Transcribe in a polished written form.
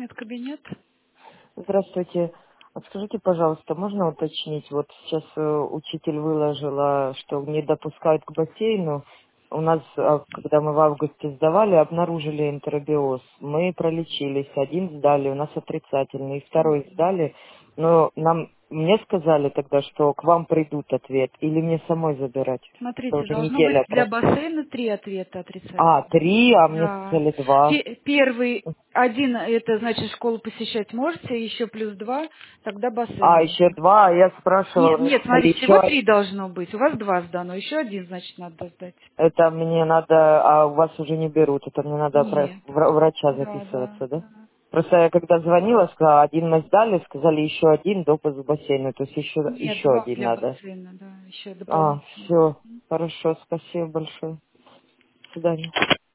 Это кабинет. Здравствуйте. А скажите, пожалуйста, можно уточнить? Вот сейчас учитель выложила, что не допускают к бассейну. У нас, когда мы в августе сдавали, обнаружили энтеробиоз. Мы пролечились. Один сдали, у нас отрицательный, и второй сдали. Но мне сказали тогда, что к вам придут ответ, или мне самой забирать. Что Смотрите, уже должно быть неделя для прошла. бассейна 3 ответа А, отрицательных. 3, а мне Да. сказали 2. Первый, один, это значит школу посещать можете, еще плюс 2, тогда А, бассейн еще нужно. 2, а я спрашивала, Нет, мне нет, сказали смотрите, всего еще. 3 должно быть. У вас 2 сдано, еще один, значит, надо сдать. Это мне надо, а у вас уже не берут, это мне надо Нет. врача Да, да, записываться, да? да. Просто я когда звонила, сказала, один мы сдали, сказали еще один допуск в бассейну, то есть Нет, еще 2 один для надо. бассейна, да, еще А, дополнительно. все, хорошо, спасибо большое. До свидания.